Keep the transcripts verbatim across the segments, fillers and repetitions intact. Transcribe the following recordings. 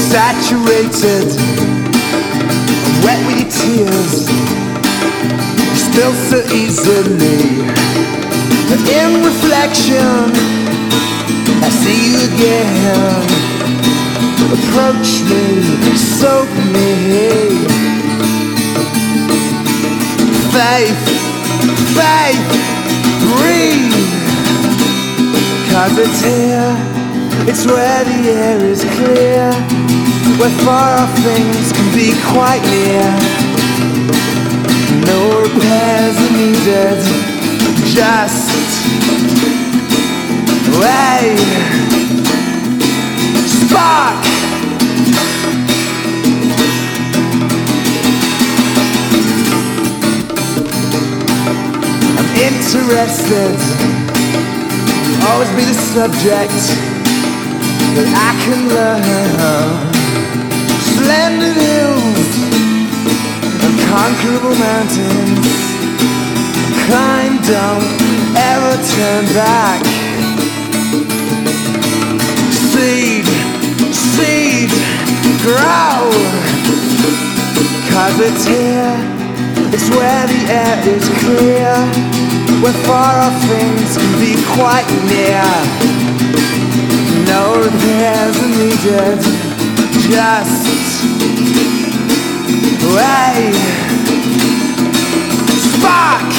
Saturated, wet with your tears. You spill so easily. But in reflection, I see you again. Approach me, soak me. Faith, faith, breathe. Cause it's here, it's where the air is clear, where far off things can be quite near. No repairs are needed, just wait. Spark! I'm interested, always be the subject that I can learn. Slender hills, unconquerable mountains. Climb, don't ever turn back. Seed, seed, grow. Cause it's here, it's where the air is clear, where far off things can be quite near. No repairs are needed, just wait. Spark!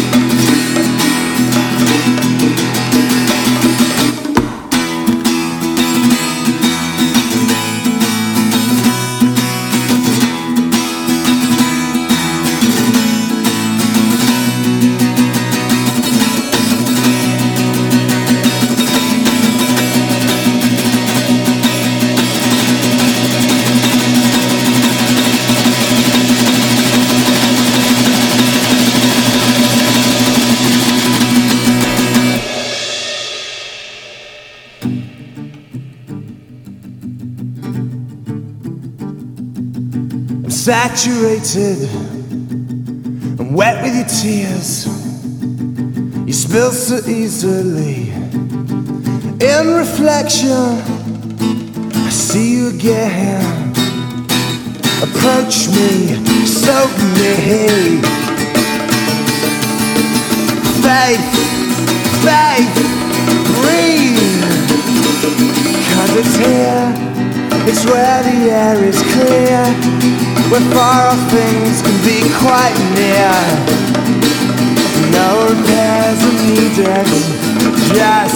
Saturated, I'm wet with your tears. You spill so easily. In reflection, I see you again. Approach me, soak me. Faith, faith, breathe. Cause it's here, it's where the air is clear, where far off things can be quite near. No repairs are needed, just